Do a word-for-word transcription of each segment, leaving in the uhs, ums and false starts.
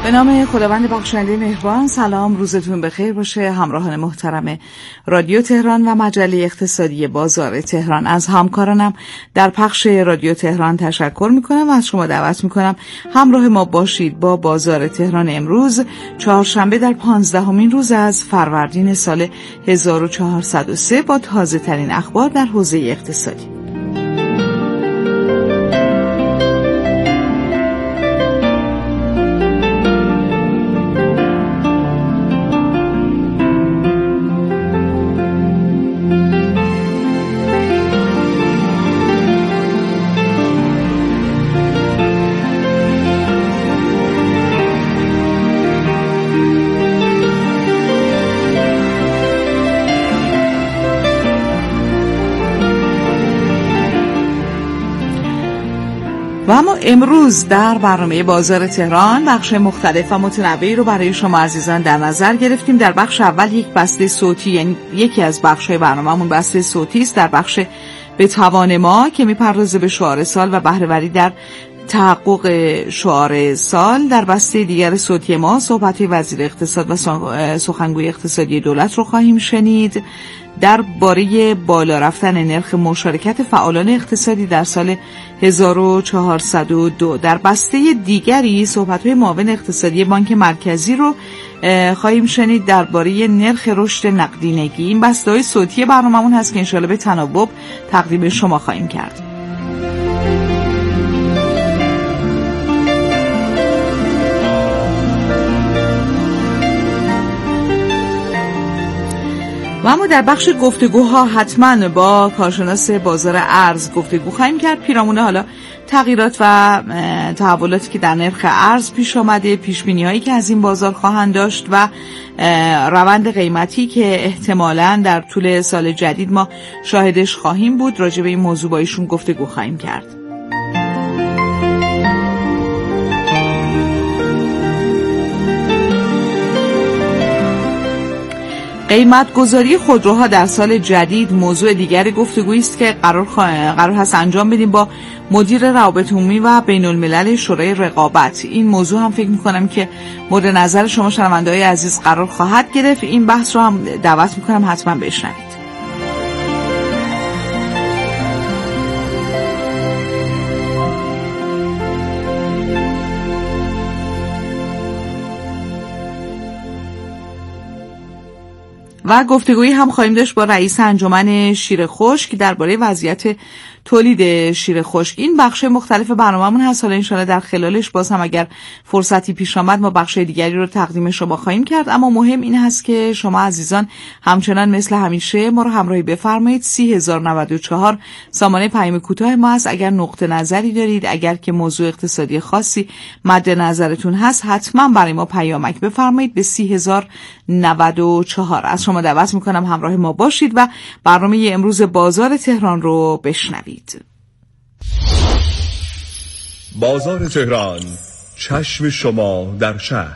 به نام خداوند بخشنده مهربان. سلام، روزتون بخیر باشه همراهان محترم رادیو تهران و مجله اقتصادی بازار تهران. از همکارانم در پخش رادیو تهران تشکر میکنم و از شما دعوت میکنم همراه ما باشید با بازار تهران امروز چهارشنبه در پانزدهمین روز از فروردین سال هزار و چهارصد و سه با تازه ترین اخبار در حوزه اقتصادی. و اما امروز در برنامه بازار تهران بخش مختلف و متنوعی رو برای شما عزیزان در نظر گرفتیم. در بخش اول یک بسته صوتی، یعنی یکی از بخش‌های برنامه‌مون بسته صوتی است در بخش به توان ما که می‌پردازه به شعار سال و بهره‌وری در تحقق شعار سال. در بسته دیگر صوتی ما صحبت وزیر اقتصاد و سخنگوی اقتصادی دولت رو خواهیم شنید درباره بالا رفتن نرخ مشارکت فعالان اقتصادی در سال هزار و چهارصد و دو. در بسته دیگری صحبت‌های معاون اقتصادی بانک مرکزی رو خواهیم شنید درباره نرخ رشد نقدینگی. این بسته‌های صوتی برنامه‌مون هست که انشالله به تناوب تقدیم شما خواهیم کرد. و اما در بخش گفتگوها حتما با کارشناس بازار ارز گفتگو خواهیم کرد پیرامون حالا تغییرات و تحولاتی که در نرخ ارز پیش آمده، پیشبینی‌هایی که از این بازار خواهند داشت و روند قیمتی که احتمالاً در طول سال جدید ما شاهدش خواهیم بود. راجع به این موضوع با ایشون گفتگو خواهیم کرد. قیمت گذاری خودروها در سال جدید موضوع دیگری گفتگویی است که قرار قرار هست انجام بدیم با مدیر روابط عمومی و بین الملل شورای رقابت. این موضوع هم فکر می‌کنم که مورد نظر شما شنونده‌های عزیز قرار خواهد گرفت. این بحث رو هم دعوت می‌کنم حتما بشنوید. و گفتگویی هم خواهیم داشت با رئیس انجمن شیر خشک درباره وضعیت تولید شیر خشک. این بخش مختلف برنامه‌مون هست. حالا انشالله در خلالش باز هم اگر فرصتی پیش آمد ما بخش دیگری رو تقدیم شما خواهیم کرد. اما مهم این هست که شما عزیزان همچنان مثل همیشه ما رو همراهی بفرمایید. سی هزار و نود و چهار سامانه پیام کوتاه ما است. اگر نقطه نظری دارید، اگر که موضوع اقتصادی خاصی مد نظرتون هست، حتما برای ما پیامک بفرمایید به سی هزار و نود و چهار. از شما دعوت میکنم همراه ما باشید و برنامه امروز بازار تهران رو بشنوید. بازار تهران، چشم شما در شهر.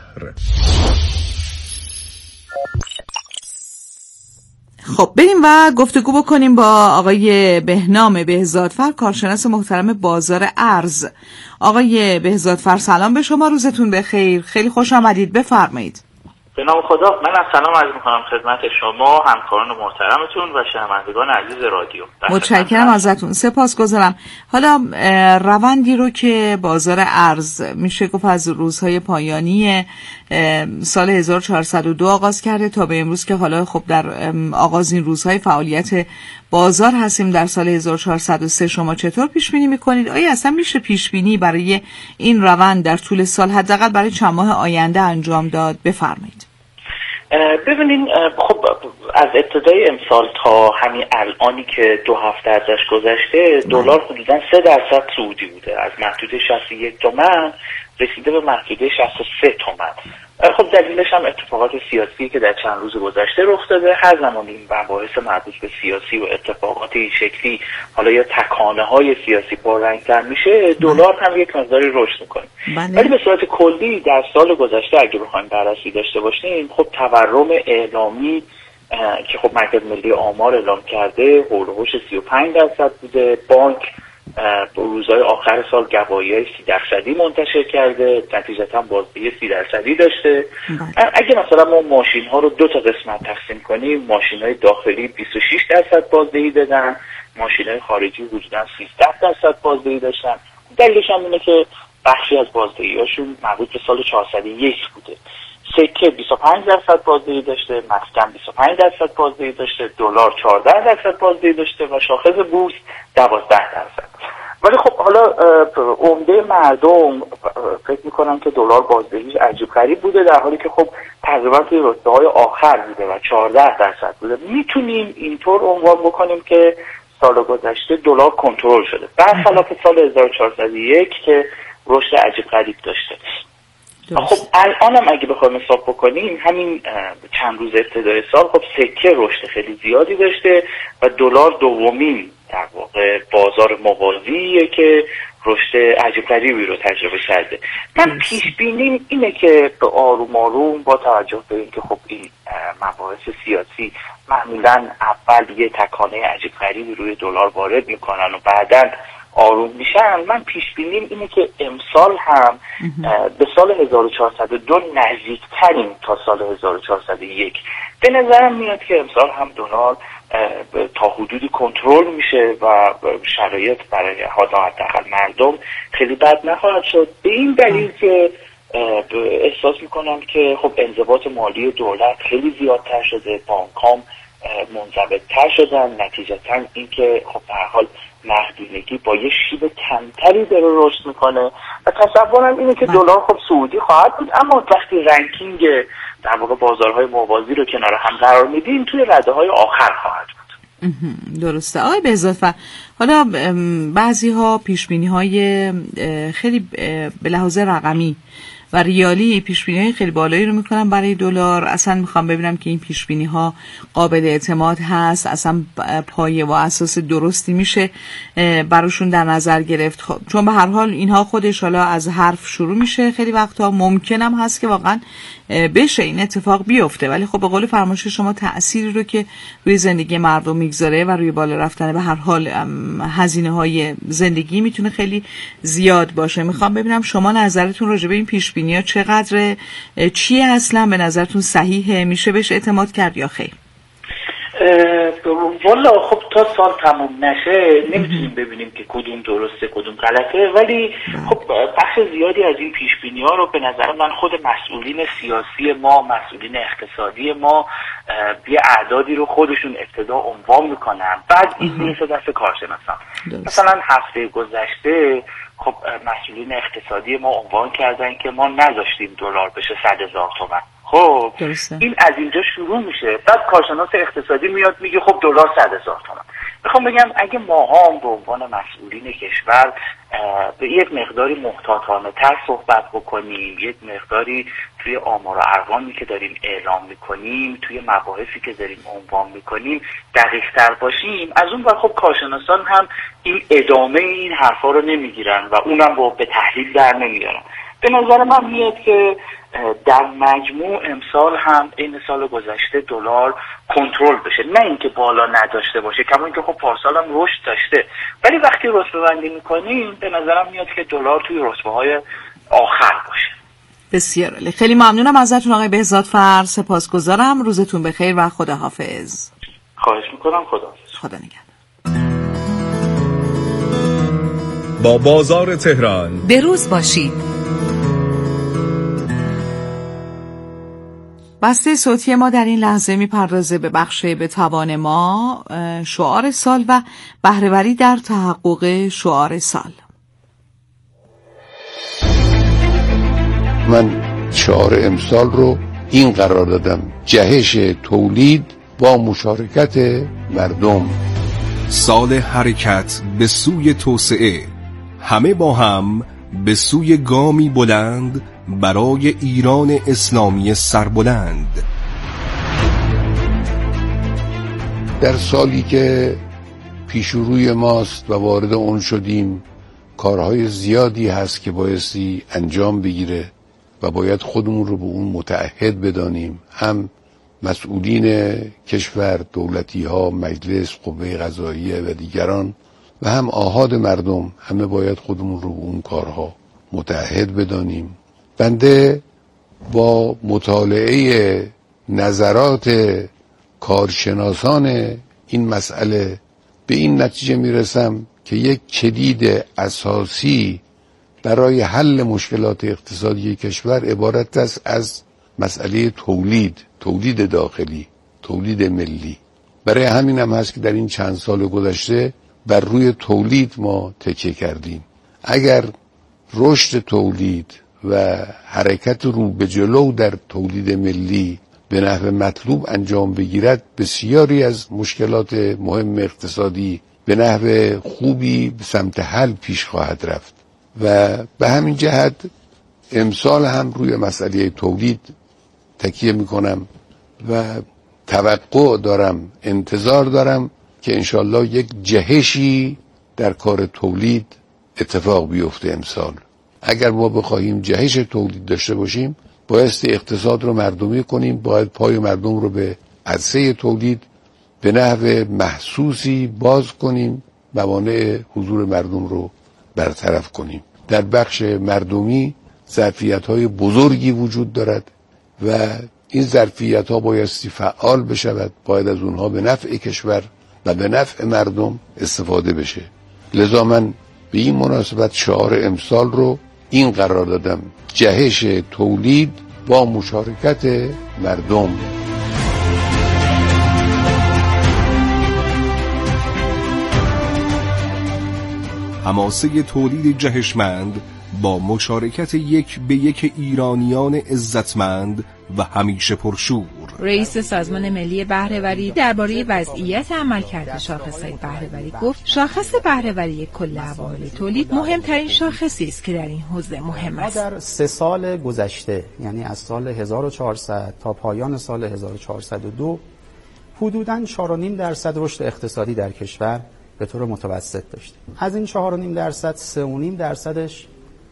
خب بریم و گفتگو بکنیم با آقای بهنام بهزادفر، کارشناس محترم بازار ارز. آقای بهزادفر سلام به شما، روزتون بخیر، خیلی خوش آمدید، بفرمایید. به نام خدا، من از سلام عرض می‌کنم خدمت شما، همکاران محترمتون و شنوندگان عزیز رادیو. متشکرم ازتون، سپاسگزارم. حالا روندی رو که بازار ارز میشه گفت از روزهای پایانی سال هزار و چهارصد و دو آغاز کرده تا به امروز که حالا خب در آغاز این روزهای فعالیت بازار هستیم در سال هزار و چهارصد و سه، شما چطور پیش بینی میکنید؟ آیا اصلا میشه پیش بینی برای این روند در طول سال حداقل برای چند ماه آینده انجام داد؟ بفرمایید. ببینین، خب از ابتدای امسال تا همین الانی که دو هفته ازش گذشته دلار حدوداً سه درصد صعودی بوده، از محدوده شصت و یک تومن رسیده به محدوده شصت و سه تومن. خب دلیلش هم اتفاقات سیاسی که در چند روز گذشته رخ داده. هر زمان این مباحث مربوط به سیاسی و اتفاقات این شکلی حالا یا تکانه های سیاسی پررنگ‌تر میشه، دلار هم یک مقداری رشد میکنه. ولی به صورت کلی در سال گذشته اگه بخوایم بررسی داشته باشیم، خب تورم اعلامی که خب مرکز ملی آمار اعلام کرده حول و حوش سی و پنج درصد بوده. بانک روزهای آخر سال گواهی سی درصدی منتشر کرده، نتیجتا بازدهی سی درصدی داشته. اگه مثلا ما ماشین ها رو دو تا قسمت تقسیم کنیم، ماشین های داخلی بیست و شش درصد بازدهی دادن، ماشین های خارجی حدودا سیزده درصد بازدهی داشتن. دلیلش هم اینه که بخشی از بازدهی هاشون مربوط به سال چهارصد و یک بوده. سکه بیست و پنج درصد بازدهی داشته، مسکن بیست و پنج درصد بازدهی داشته، دلار چهارده درصد بازدهی داشته و شاخص بورس دوازده درصد. ولی خب حالا عمده مردم فکر میکنن که دلار بازدهیش عجیب غریب بوده، در حالی که خب تقریبا توی رتبه های آخر بوده و چهارده درصد بوده. میتونیم اینطور عنوان بکنیم که سال گذشته دلار کنترل شده، برخلاف سال هزار و چهارصد و یک که رشد عجیب غریب داشته. خب الانم اگه بخوایم حساب بکنیم، همین چند روز ابتدای سال خب سکه رشد خیلی زیادی داشته و دلار دومین در واقع بازار موازیه که رشد عجیب غریبی رو تجربه کرده. من پیش بینیم اینه که به آروم آروم با توجه به اینکه خب این مباحث سیاسی معمولا اول یه تکانه عجیب غریبی روی دلار وارد میکنن و بعداً آروم میشن، من پیش بینیم اینه که امسال هم به سال هزار و چهارصد و دو نزدیکتریم تا سال هزار و چهارصد و یک. به نظرم میاد که امسال هم دلار تا حدودی کنترل میشه و شرایط برای حداقل مردم خیلی بد نخواهد شد، به این دلیل که احساس میکنم که خب انضباط مالی دولت خیلی زیادتر شده، بانکام منضبط‌تر شدن، نتیجتاً اینکه خب به هر حال نقدینگی با یه شیب کمتری داره رشد میکنه و تصورم اینه که دلار خب صعودی خواهد بود، اما وقتی رنکینگ در واقع بازارهای موازی رو کنار هم قرار میدیم توی رده های آخر خواهد بود. درسته آقای بهزاد. حالا بعضی ها پیش بینی های خیلی به لحاظ رقمی و ریالی پیش بینی های خیلی بالایی رو میکنن برای دلار. اصلا میخوام ببینم که این پیش بینی ها قابل اعتماد هست، اصلا پایه و اساس درستی میشه براشون در نظر گرفت، چون به هر حال اینها خودش حالا از حرف شروع میشه، خیلی وقتا ممکنم هست که واقعا بشه این اتفاق بیفته، ولی خب به قول فرمایش شما تأثیری رو که روی زندگی مردم میگذاره و روی بالا رفتن به هر حال هزینه های زندگی میتونه خیلی زیاد باشه. میخوام ببینم شما نظرتون راجع به این پیش بینی ها چقدر، چیه اصلا به نظرتون صحیحه، میشه بهش اعتماد کرد یا خیر؟ والا خب تا سال تموم نشه نمیتونیم ببینیم که کدوم درسته کدوم غلطه، ولی خب بخش زیادی از این پیش بینی ها رو به نظر من خود مسئولین سیاسی ما، مسئولین اقتصادی ما یه اعدادی رو خودشون ابتدا عنوان میکنن، بعد این میرسه دست کارشناسان. مثلا هفته گذشته خب مسئولین اقتصادی ما عنوان کردن که ما نذاشتیم دلار بشه صد هزار تومان. خب درسته. این از اینجا شروع میشه، بعد کارشناس اقتصادی میاد میگه خب دلار صد هزار تومان. میخوام بگم اگه ما هم به عنوان مسئولین کشور به یک مقداری محتاطانه تر صحبت بکنیم، یک مقداری توی آمار و ارقامی که داریم اعلام میکنیم، توی مباحثی که داریم عنوان میکنیم دقیق تر باشیم، از اون ور خب کارشناسان هم این ادامه این حرفا رو نمیگیرن و اونم با به تحلیل در نمیارن. به نظر من میاد که در مجموع امسال هم این سال گذشته دلار کنترل بشه، نه اینکه بالا نداشته باشه، کما اینکه خب پارسال هم رشد داشته، ولی وقتی رتبه بندی میکنیم به نظرم میاد که دلار توی رتبه های آخر باشه. بسیار عالی، خیلی ممنونم ازتون آقای بهزاد فر، سپاسگزارم، روزتون بخیر و خداحافظ. خواهش میکنم، خداحافظ. خدا نگهدار. با بازار تهران به روز باشید. بسته صوتی ما در این لحظه میپردازه به بخش به توان ما، شعار سال و بهره‌وری در تحقق شعار سال. من شعار امسال رو این قرار دادم: جهش تولید با مشارکت مردم. سال حرکت به سوی توسعه، همه با هم به سوی گامی بلند برای ایران اسلامی سربلند. در سالی که پیش روی ماست و وارد اون شدیم، کارهای زیادی هست که بایستی انجام بگیره و باید خودمون رو به اون متعهد بدانیم، هم مسئولین کشور، دولتی ها، مجلس، قوه قضاییه و دیگران، و هم آحاد مردم، همه باید خودمون رو اون کارها متعهد بدانیم. بنده با مطالعه نظرات کارشناسان این مسئله به این نتیجه میرسم که یک کلید اساسی برای حل مشکلات اقتصادی کشور عبارت است از مسئله تولید، تولید داخلی، تولید ملی. برای همین هم هست که در این چند سال گذشته بر روی تولید ما تکیه کردیم. اگر رشد تولید و حرکت رو به جلو در تولید ملی به نحو مطلوب انجام بگیرد، بسیاری از مشکلات مهم اقتصادی به نحو خوبی به سمت حل پیش خواهد رفت. و به همین جهت امسال هم روی مسئله تولید تکیه میکنم و توقع دارم، انتظار دارم که انشالله یک جهشی در کار تولید اتفاق بیفته امسال. اگر ما بخواهیم جهش تولید داشته باشیم، بایستی اقتصاد رو مردمی کنیم، باید پای مردم رو به عرصه تولید به نحو محسوسی باز کنیم، موانع حضور مردم رو برطرف کنیم. در بخش مردمی ظرفیت‌های بزرگی وجود دارد و این ظرفیت‌ها بایستی فعال بشود، باید از اونها به نفع کشور و به نفع مردم استفاده بشه. لذا من به این مناسبت شعار امسال رو این قرار دادم: جهش تولید با مشارکت مردم. حماسه تولید جهشمند با مشارکت یک به یک ایرانیان عزتمند و همیشه پرشور. رئیس سازمان ملی بهره‌وری درباره وضعیت عملکرد شاخص‌های بهره‌وری گفت شاخص بهره‌وری کل عوامل تولید مهمترین شاخصی است که در این حوزه مهم است. ما در سه سال گذشته، یعنی از سال هزار و چهارصد تا پایان سال هزار و چهارصد و دو، حدوداً چهار و نیم درصد رشد اقتصادی در کشور به طور متوسط داشتیم. از این چهار و نیم درصد سه و نیم درصدش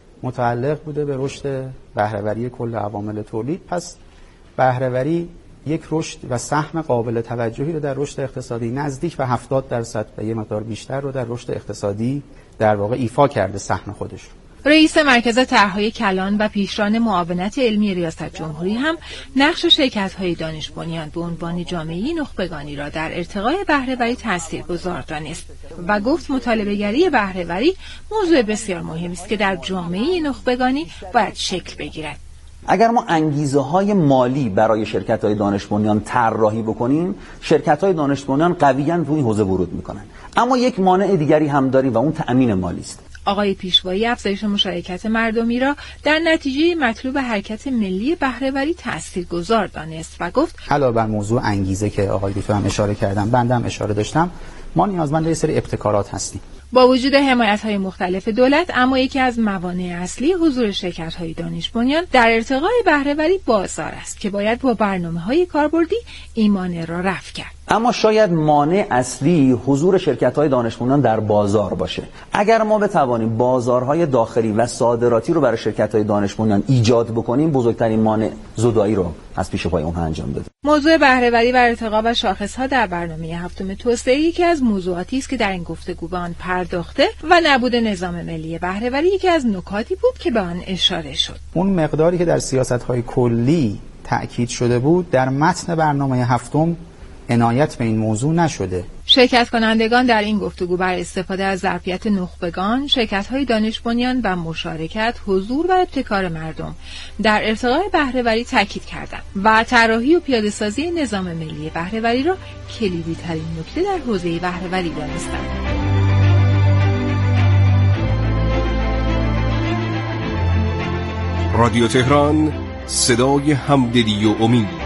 متعلق بوده به رشد بهره‌وری کل عوامل تولید. پس بهره‌وری یک رشد و سهم قابل توجهی رو در رشد اقتصادی نزدیک به هفتاد درصد و یه مقدار بیشتر رو در رشد اقتصادی در واقع ایفا کرده سهم خودش. رئیس مرکز طرح‌های کلان و پیشران معاونت علمی ریاست جمهوری هم نقش شرکت‌های دانش بنیان به عنوان جامعه نخبگانی را در ارتقای بهره‌وری تاثیرگذار دانست و گفت مطالبه‌گری بهره‌وری موضوع بسیار مهمی است که در جامعه نخبگانی باید شکل بگیرد. اگر ما انگیزه‌های مالی برای شرکت‌های دانش بنیان طراحی بکنیم، شرکت‌های دانش بنیان قویاً تو این حوزه ورود می‌کنن. اما یک مانع دیگری هم داریم و اون تأمین مالی است. آقای پیشوایی افزایش مشارکت مردمی را در نتیجه مطلوب حرکت ملی بهره‌وری تاثیرگذار دانست و گفت علاوه بر موضوع انگیزه که آقای دکتر هم اشاره کردن، بنده هم اشاره داشتم، ما نیازمند یه سری ابتکارات هستیم. با وجود حمایت‌های مختلف دولت، اما یکی از موانع اصلی حضور شرکت‌های دانش بنیان در ارتقای بهره‌وری بازار است که باید با برنامه‌های کاربردی این مانع را رفع کرد. اما شاید مانع اصلی حضور شرکت‌های دانش بنیان در بازار باشه. اگر ما بتوانیم بازارهای داخلی و صادراتی رو برای شرکت‌های دانش بنیان ایجاد بکنیم، بزرگترین مانع زدایی رو از پیش پای اونها انجام بدیم. موضوع بهره‌وری و ارتقا و شاخص‌ها در برنامه هفتم توسعه یکی از موضوعاتی است که در این گفتگو به آن پرداخته و نبود نظام ملی بهره‌وری یکی از نکاتی بود که به آن اشاره شد. اون مقداری که در سیاست‌های کلی تأکید شده بود در متن برنامه هفتم عنایت به این موضوع نشده. شرکت کنندگان در این گفتگو بر استفاده از ظرفیت نخبگان، شرکت‌های دانش بنیان و مشارکت، حضور و ابتکار مردم در ارتقای بهره‌وری تاکید کردند و طراحی و پیاده‌سازی نظام ملی بهره‌وری را کلیدی‌ترین نکته در حوزه بهره‌وری دانستند. رادیو تهران، صدای همدلی و امید.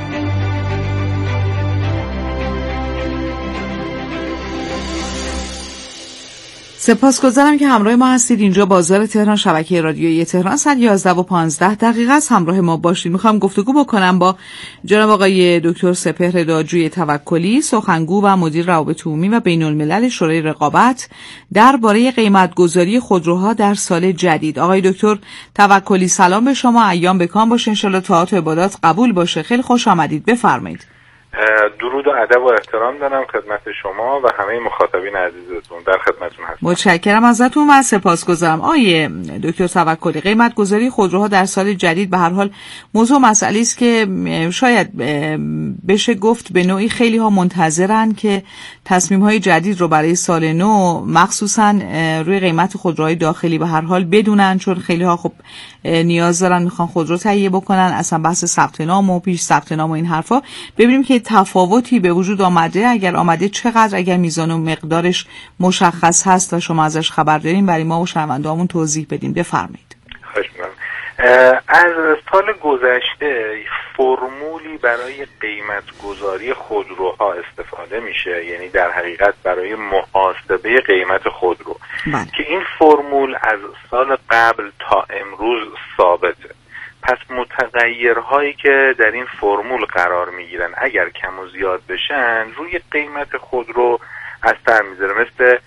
سپاسگزارم که همراه ما هستید. اینجا بازار تهران، شبکه رادیویی تهران، ساعت یازده و پانزده دقیقه است. همراه ما باشید. میخوام گفتگو بکنم با جناب آقای دکتر سپهر دادجوی توکلی، سخنگو و مدیر روابط عمومی و بین الملل شورای رقابت، درباره قیمت‌گذاری خودروها در سال جدید. آقای دکتر توکلی، سلام به شما، ایام بکام باشه، ان شاءالله طاعات و عبادات قبول باشه. خیلی خوش آمدید، بفرمایید. درود و ادب و احترام دارم خدمت شما و همه مخاطبین عزیزتون. در خدمتتون هستم. متشکرم ازتون و سپاسگزارم. آیه دکتر توکلی، قیمت گذاری خودروها در سال جدید به هر حال موضوع مسئله است که شاید بشه گفت به نوعی خیلی ها منتظرن که تصمیم های جدید رو برای سال نو مخصوصا روی قیمت خودروهای داخلی به هر حال بدونن، چون خیلی ها خب نیاز دارن میخوان خودرو تهیه بکنن، اصلا بحث ثبت نام و پیش ثبت نام و این حرفا. ببینیم که تفاوتی به وجود آمده، اگر آمده چقدر، اگر میزان و مقدارش مشخص هست و شما ازش خبر دارین برای ما و شنونده‌هامون توضیح بدین. بفرمایید. خواهش می‌کنم. از سال گذشته فرمولی برای قیمت گذاری خودروها استفاده میشه، یعنی در حقیقت برای محاسبه قیمت خودرو بله. که این فرمول از سال قبل تا امروز ثابته. پس متغیرهایی که در این فرمول قرار میگیرن اگر کم و زیاد بشن روی قیمت خودرو اثر میذاره، مثل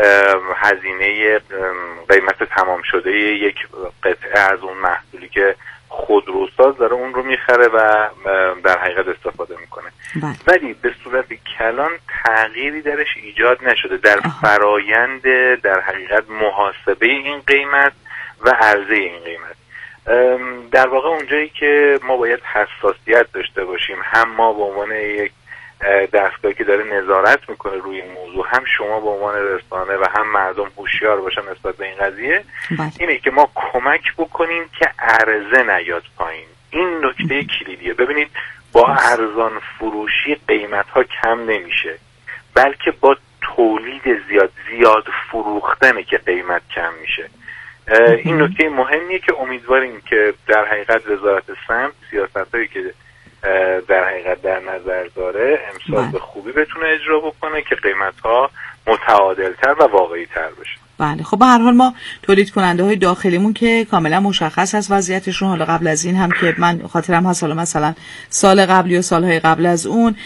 هزینه قیمت تمام شده یک قطعه از اون محصولی که خودروساز داره اون رو میخره و در حقیقت استفاده میکنه. بله. ولی به صورت کلان تغییری درش ایجاد نشده در فرایند در حقیقت محاسبه این قیمت و عرضه این قیمت. در واقع اونجایی که ما باید حساسیت داشته باشیم، هم ما به عنوان یک دستگاهی که داره نظارت میکنه روی این موضوع، هم شما به عنوان رسانه و هم مردم هوشیار باشن نسبت به این قضیه، اینه که ما کمک بکنیم که عرضه نیاد پایین. این نکته کلیدیه. ببینید با ارزان فروشی قیمت ها کم نمیشه، بلکه با تولید زیاد زیاد فروختنه که قیمت کم میشه. این نکته مهمیه که امیدواریم که در حقیقت وزارت سمت سیاستایی که در حقیقت در نظر داره امسال به خوبی بتونه اجرا بکنه که قیمت‌ها متعادل‌تر و واقعی‌تر بشه. بله خب به هر حال ما تولید کننده های داخلیمون که کاملا مشخص است وضعیتشون. حالا قبل از این هم که من خاطرم هست، حالا مثلا سال قبلی و سالهای قبل از اون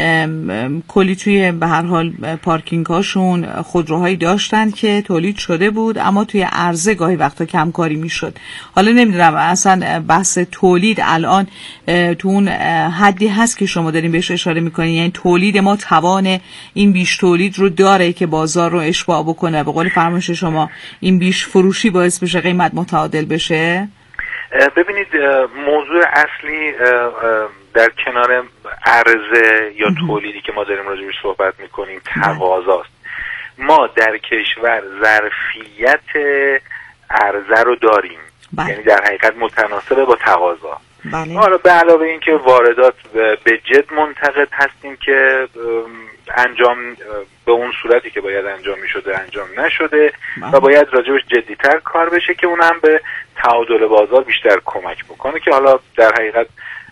کلی توی به هر حال پارکینگ هاشون خودروهایی داشتن که تولید شده بود اما توی عرضه گاهی وقتا کم کاری میشد. حالا نمیدونم اصلا بحث تولید الان تو اون حدی هست که شما دارین بهش اشاره میکنین، یعنی تولید ما توان این بیش تولید رو داره که بازار رو اشباع بکنه، به قول فرمایش شما این بیش فروشی باعث بشه قیمت متعادل بشه؟ ببینید موضوع اصلی در کنار عرضه یا تولیدی که ما داریم راجعش صحبت میکنیم تقاضاست. ما در کشور ظرفیت عرضه رو داریم، بله. یعنی در حقیقت متناسب با تقاضا. بله. حالا به علاوه این که واردات به جد منتقد هستیم که انجام به اون صورتی که باید انجام می شده انجام نشده و باید راجبش جدیتر کار بشه که اون هم به تعادل بازار بیشتر کمک بکنه که حالا در حقیقت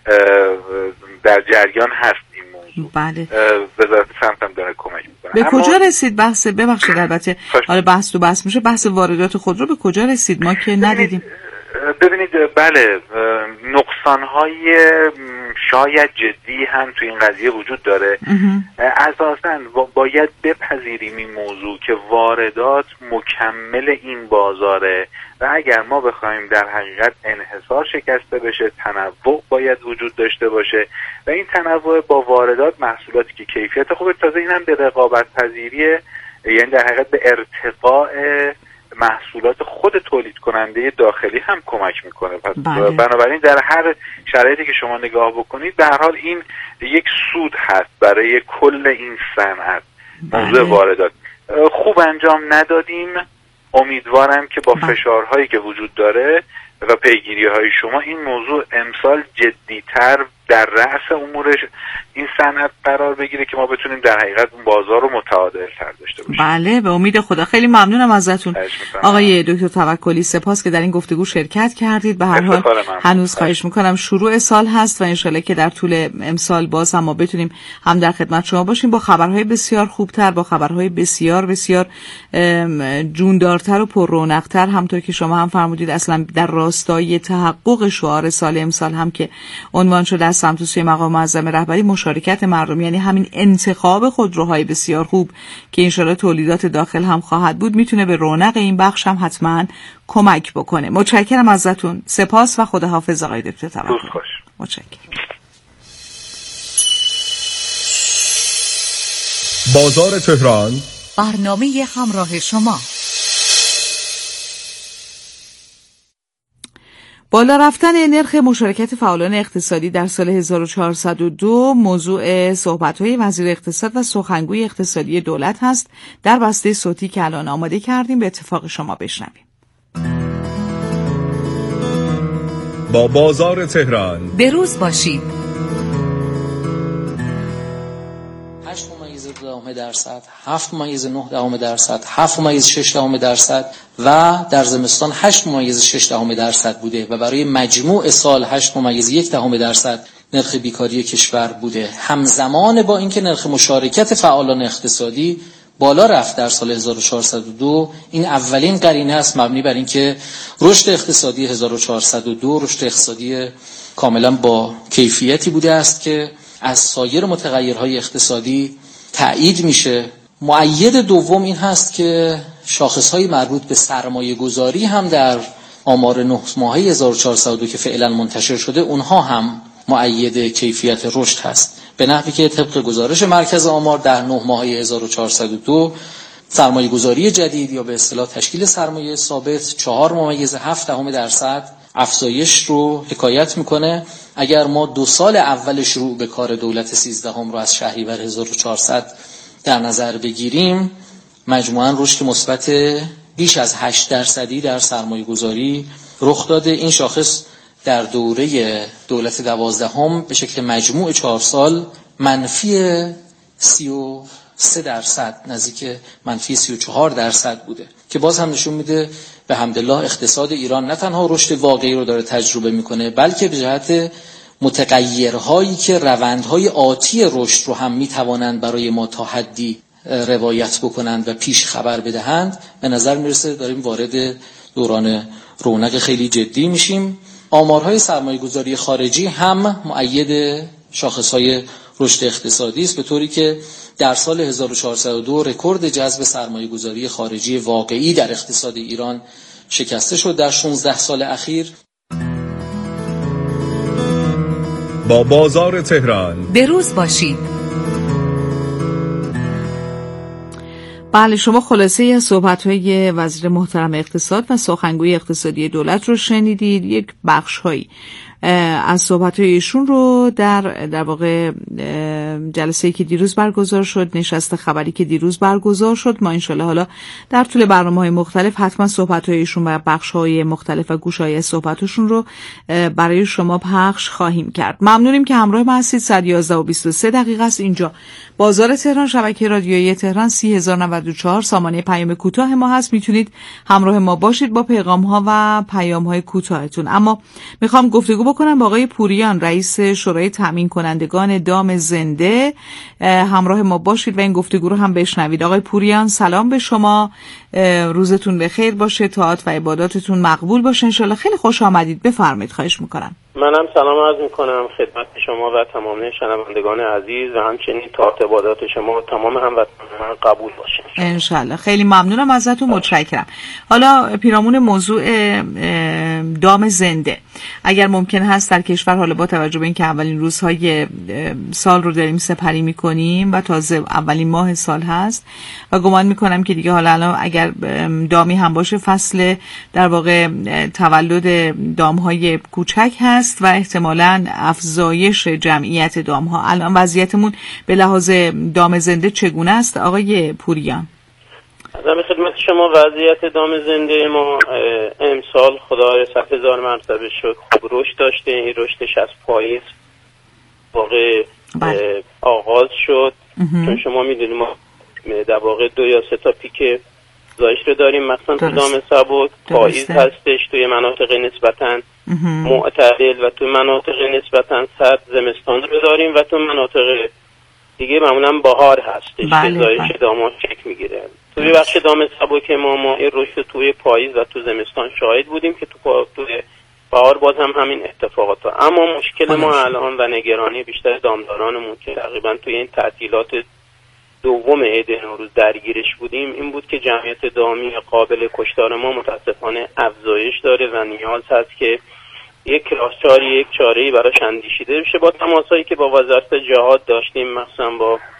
در جریان هست این موضوع. بله. وزارت سمت هم داره کمک میکنه. به کجا رسید بحث؟ ببخشید البته حالا بحث تو بحث میشه، بحث واردات خودرو به کجا رسید؟ ما که ندیدیم. ببینید بله نقصان‌های شاید جدی هم تو این قضیه وجود داره. اساساً باید بپذیریم این موضوع که واردات مکمل این بازاره و اگر ما بخوایم در حقیقت انحصار شکسته بشه تنوع باید وجود داشته باشه و این تنوع با واردات محصولاتی که کیفیت خوبه، تازه این هم به رقابت پذیری، یعنی در حقیقت به ارتقاء محصولات خود تولید کننده داخلی هم کمک میکنه. پس بله. بنابراین در هر شرایطی که شما نگاه بکنید به هر حال این یک سود هست برای کل این صنعت. بله. موضوع واردات خوب انجام ندادیم، امیدوارم که با بله. فشارهایی که وجود داره و پیگیری های شما این موضوع امسال جدیتر در رأس امورش این صنعت قرار بگیره که ما بتونیم در حقیقت اون بازار رو متعادل تر داشته باشیم. بله به امید خدا. خیلی ممنونم ازتون آقای دکتر توکلی، سپاس که در این گفتگو شرکت کردید. به هر حال هنوز خواهش میکنم شروع سال هست و انشالله که در طول امسال باز هم ما بتونیم هم در خدمت شما باشیم با خبرهای بسیار خوبتر، با خبرهای بسیار بسیار جوندارتر و پر رونقتر، همونطور که شما هم فرمودید اصلا در راستای تحقق شعار سال امسال هم که عنوان شده از سمت سوی مقام معظم رهبری مشارکت مردم، یعنی همین انتخاب خودروهای بسیار خوب که انشالله تولیدات داخل هم خواهد بود میتونه به رونق این بخش هم حتما کمک بکنه. متشکرم ازتون. سپاس و خداحافظ آقای دکتر توکلی. متشکرم. بازار تهران، برنامه همراه شما. بالا رفتن نرخ مشارکت فعالان اقتصادی در سال هزار و چهارصد و دو موضوع صحبت‌های وزیر اقتصاد و سخنگوی اقتصادی دولت هست. در بسته صوتی که الان آماده کردیم به اتفاق شما بشنویم. با بازار تهران بروز باشید. هشت ممیز دو دهم درصد، هفت ممیز نه دهم درصد، هفت ممیز شش دهم درصد و در زمستان هشت ممیز شش دهم درصد بوده و برای مجموع سال هشت ممیز یک دهم درصد نرخ بیکاری کشور بوده. همزمان با اینکه نرخ مشارکت فعالان اقتصادی بالا رفت در سال هزار و چهارصد و دو، این اولین قرینه است مبنی بر اینکه رشد اقتصادی هزار و چهارصد و دو رشد اقتصادی کاملا با کیفیتی بوده است که از سایر متغیرهای اقتصادی تأیید میشه. مؤید دوم این هست که شاخصهای مربوط به سرمایه گذاری هم در آمار نه ماهه هزار و چهارصد و دو که فعلا منتشر شده اونها هم مؤید کیفیت رشد هست، به نحوی که طبق گزارش مرکز آمار در نه ماهه هزار و چهارصد و دو سرمایه گذاری جدید یا به اصطلاح تشکیل سرمایه ثابت چهار ممیز هفت دهم درصد افزایش رو حکایت میکنه. اگر ما دو سال اول شروع به کار دولت سیزدهم رو از شهریور هزار و چهارصد در نظر بگیریم، مجموعاً رشد مثبت بیش از هشت درصدی در سرمایه گذاری رخ داده. این شاخص در دوره دولت دوازدهم به شکل مجموع چهار سال منفی سی و سه درصد، نزدیک منفی سی و چهار درصد بوده که باز هم نشون میده به حمدالله اقتصاد ایران نه تنها رشد واقعی رو داره تجربه میکنه، بلکه به جهت متغیرهایی که روندهای آتی رشد رو هم میتوانند برای ما تا حدی روایت بکنند و پیش خبر بدهند. به نظر میرسه داریم وارد دوران رونق خیلی جدی میشیم. آمارهای سرمایه گذاری خارجی هم مؤید شاخصهای رشد اقتصادی است، به طوری که در سال هزار و چهارصد و دو رکورد جذب سرمایه گذاری خارجی واقعی در اقتصاد ایران شکسته شد در شانزده سال اخیر. با بازار تهران بروز باشید. بله، شما خلاصه از صحبت‌های وزیر محترم اقتصاد و سخنگوی اقتصادی دولت رو شنیدید. یک بخش‌هایی از صحبت‌های ایشون رو در در واقع جلسه‌ای که دیروز برگزار شد، نشست خبری که دیروز برگزار شد، ما انشالله حالا در طول برنامه‌های مختلف حتما صحبت‌های ایشون و بخش‌های مختلف و گوشه‌های صحبتشون رو برای شما پخش خواهیم کرد. ممنونیم که همراه ما هستید. صد و یازده و بیست و سه دقیقه است اینجا بازار تهران، شبکه رادیویی تهران سی هزار و نود و چهار، سامانه پیام کوتاه ما هست. میتونید همراه ما باشید با پیغام‌ها و پیام‌های کوتاهتون. اما میخوام گفتگو بکنم با آقای پوریان، رئیس شورای تامین کنندگان دام زنده. همراه ما باشید و این گفتگو رو هم بشنوید. آقای پوریان سلام به شما، روزتون بخیر باشه، طاعات و عباداتتون مقبول باشه انشالله. خیلی خوش آمدید، بفرمایید. خواهش میکنم. منم سلام عرض میکنم خدمت شما و تمام شنوندگان عزیز و همچنین طاعات عبادات شما و تمام هموطنان قبول باشه انشالله. خیلی ممنونم ازتون، متشکرم. حالا پیرامون موضوع دام زنده، اگر ممکن هست در کشور، حالا با توجه به اینکه اولین روزهای سال رو داریم سپری میکنیم و تازه اولین ماه سال هست و گمان میکنم که دیگه حالا الان اگر دامی هم باشه فصل در واقع تولد دامهای کوچک هست و احتمالاً افزایش جمعیت دامها. الان وضعیتمون به لحاظ دام زنده چگونه است آقای پوریان؟ در خدمت شما وضعیت دام زنده ما امسال خدا صد هزار مرتبه شد خوب رشد داشته. این رشدش از پاییز واقع آغاز شد اه. چون شما میدونید ما در واقع دو یا سه تا پیک زایش رو داریم، مثلا تو دام سبک پاییز هستش توی مناطق نسبتاً معتدل و تو مناطق نسبتاً سرد زمستان رو داریم و تو مناطق دیگه معمولا بهار هستش که زایش دام‌ها شکل میگیره. توی بخش دام سبک ما ما این رشد توی پاییز و تو زمستان شاهد بودیم که تو توی بهار باز هم همین اتفاقات ها. اما مشکل ما الان و نگرانی بیشتر دامدارانمون که تقریبا توی این تعطیلات دوم عید نوروز درگیرش بودیم این بود که جمعیت دامی قابل کشتار ما متاسفانه افزایش داره و نیاز هست که یک راهکاری، یک چاره‌ای براش اندیشیده بشه. با تماسایی که با وزارت جهاد داشتیم، مثلا با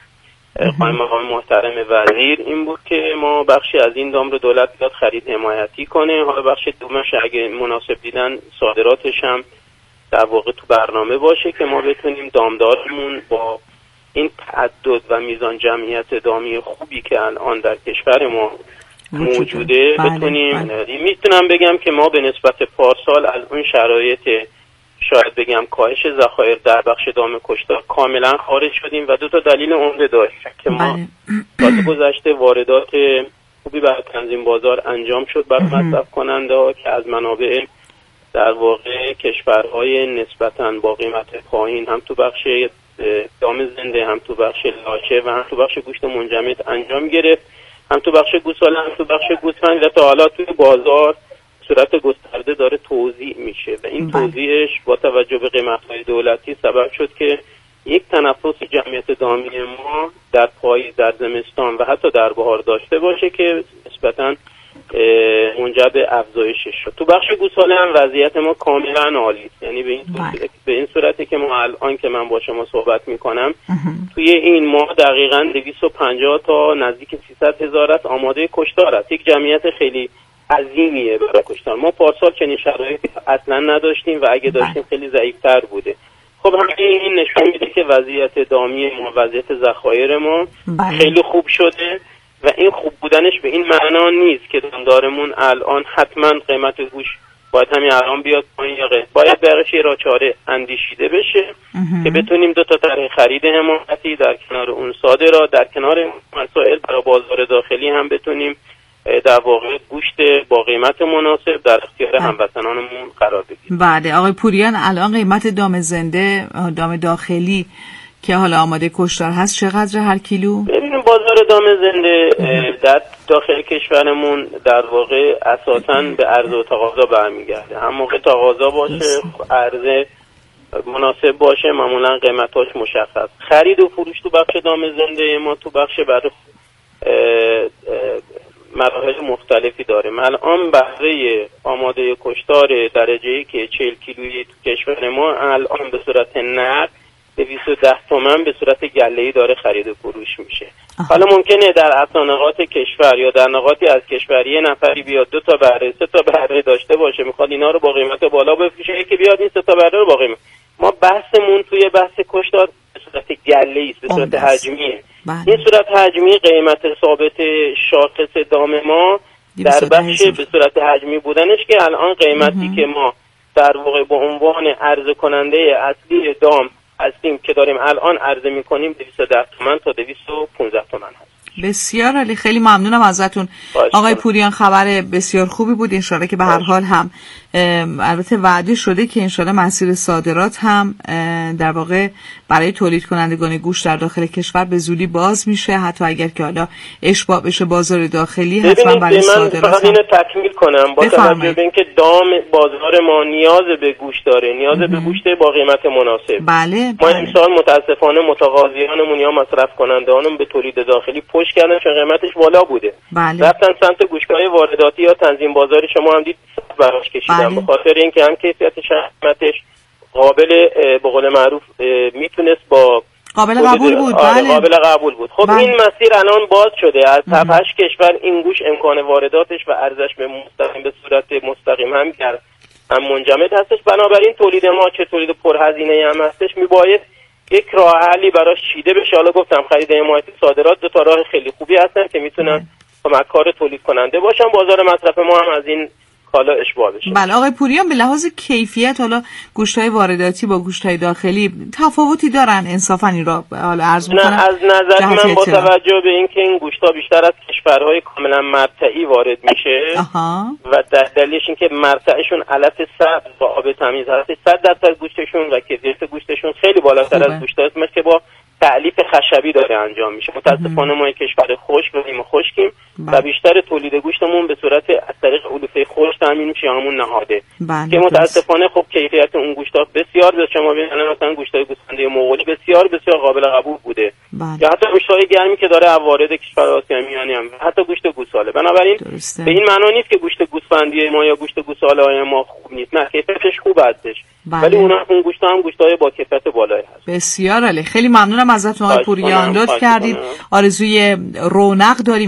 قائم مقام محترم وزیر این بود که ما بخشی از این دام رو دولت بیاد خرید حمایتی کنه. حالا بخش دومش اگه مناسب دیدن صادراتش هم در واقع تو برنامه باشه که ما بتونیم دامدارمون با این تعدد و میزان جمعیت دامی خوبی که الان در کشور ما موجوده بله، بتونیم بله. میتونم بگم که ما به نسبت پارسال از اون شرایط شاید بگم کاهش ذخایر در بخش دام کشتار کاملا خارج شدیم و دو تا دلیل عمده داشت که ما سال گذشته واردات خوبی برای تنظیم بازار انجام شد برای مصرف کننده ها که از منابع در واقع کشورهای نسبتاً با قیمت پایین هم تو بخش دام زنده هم تو بخش لاشه و هم تو بخش گوشت منجمد انجام گرفت، هم تو بخش گوساله هم تو بخش گوسفند و تا حالا توی بازار صورت گسترده داره توزیع میشه و این توزیعش با توجه به قیمت‌های دولتی سبب شد که یک تنفس جمعیت دامی ما در پاییز، در زمستان و حتی در بهار داشته باشه که نسبتاً منجر به افزایشش شد. تو بخش گوساله هم وضعیت ما کاملا عالی است، یعنی به این به این صورتی که ما الان که من با شما صحبت میکنم توی این ماه دقیقاً دویست و پنجاه تا نزدیک سیصد هزار آماده کشتار است. یک جمعیت خیلی عظیمیه برای کشتار. ما پارسال چنین شرایطی اصلا نداشتیم و اگه داشتیم خیلی ضعیف‌تر بوده. خب همین این نشون میده که وضعیت دامی ما، وضعیت ذخایر ما بله. خیلی خوب شده و این خوب بودنش به این معنا نیست که دامدارمون الان حتما قیمت گوش باید همین الان بیاد پایین یا غیر. باید برایش یه راهچاره اندیشیده بشه امه. که بتونیم دو تا طرح خرید حمایتی در کنار اون صادرات، در کنار مسائل برای بازار داخلی هم بتونیم در واقع گوشت با قیمت مناسب در اختیار هموطنانمون قرار بدیم. بله آقای پوریان، الان قیمت دام زنده، دام داخلی که حالا آماده کشتار هست چقدر هر کیلو؟ ببینیم بازار دام زنده در داخل کشورمون در واقع اساساً به عرضه و تقاضا برمیگرده. هم موقع تقاضا باشه، عرضه مناسب باشه، معمولا قیمتاش مشخص. خرید و فروش تو بخش دام زنده ما تو بخش برای مراحل مختلفی داره. الان بهره آماده کشتار درجه‌ای که چهل کیلویی تو کشور ما الان به صورت نقد دویست و ده تومن به صورت گله‌ای داره خرید و فروش میشه. حالا ممکنه در اصانقات کشور یا در نقاطی از کشور یه نفری بیاد دو تا بهره سه تا بهره داشته باشه، میخواد اینا رو با قیمت بالا بفروشه، یکی بیاد این سه تا بهره رو با قیمت. ما بحثمون توی بحث کشتار به صورت گله‌ای است، به صورت حجمیه. این صورت حجمی قیمت ثابت شاخص دام ما در بخش به صورت حجمی بودنش که الان قیمتی که ما در واقع به عنوان عرضه کننده اصلی دام هستیم که داریم الان عرضه میکنیم دویست و ده تومن تا دویست و پانزده تومن هست. بسیار عالی، خیلی ممنونم ازتون آقای پوریان. خبر بسیار خوبی بود. انشالله که به هر حال هم البته وعده شده که انشالله مسیر صادرات هم در واقع برای تولید کنندگان گوشت در داخل کشور به زودی باز میشه، حتی اگر که حالا اشباع بشه بازار داخلی حتما برای صادرات. من فقط اینو تکمیل کنم با توجه به اینکه دام بازار ما نیاز به گوشت داره، نیاز به گوشت با قیمت مناسب. بله ما امسال متاسفانه متقاضیانمون یا مصرف کنندگانمون به تولید داخلی پشت کردن چون قیمتش بالا بوده. بله. رفتن سمت گوشت‌های وارداتی یا تنظیم بازاری، شما هم دید براش کشیدن. بله. به خاطر اینکه هم کیفیتش قیمتش قابل به قول معروف میتونست با قابل قبول بود. بله. قابل قبول بود. خب بله. این مسیر الان باز شده. از هشت کشور این گوش امکان وارداتش و ارزش به مستقیم به صورت مستقیم هم کرد هم منجمد هستش. بنابراین تولید ما که تولید پرهزینه هم هستش میباید یک راه حلی براش چیده بشه. حالا گفتم خرید حمایتی صادرات دو تا راه خیلی خوبی هستن که میتونن کمک‌کار تولید کننده باشن. بازار مصرف ما هم از این حالا اشباع بشه. بله آقای پوریان، به لحاظ کیفیت حالا گوشت‌های وارداتی با گوشت‌های داخلی تفاوتی دارن؟ انصافا این را حالا عرض می‌کنم. نه، از نظر من با توجه به اینکه این گوشت‌ها بیشتر از کشورهای کاملا مرتعی وارد میشه آها. و در دلیلش این که مرتعشون علف سبز و آب تمیز هست، صد درصد گوشتشون و کیفیت گوشتشون خیلی بالاتر از گوشت‌هاست که با تعلیف خشبی داره انجام میشه. متاسفانه ما یک کشور خشک و نیم خشکیم و بیشتر تولید گوشتمون به صورت از طریق علوفه خشک تامین میشه، همون نهاده که متاسفانه خب کیفیت اون گوشت‌ها بسیار به شما ببینید مثلا گوشت‌های گوسفندی مغولی بسیار بسیار قابل قبول بوده بله. یا حتی گوشت‌های گرمی که داره وارد کشور آسیا میانی هم حتی گوشت گوساله. بنابراین درسته. به این معنا نیست که گوشت گوسفندی ما یا گوشت گوساله ما خوب نیست، نه کیفیتش خوب هستش. بله. ولی اون اون گوشت هم گوشت‌های با کیفیت بالایی هست. بسیار عالی، خیلی ممنونم ازتون آقای پوریان، لطف کردید. آرزوی رونق داریم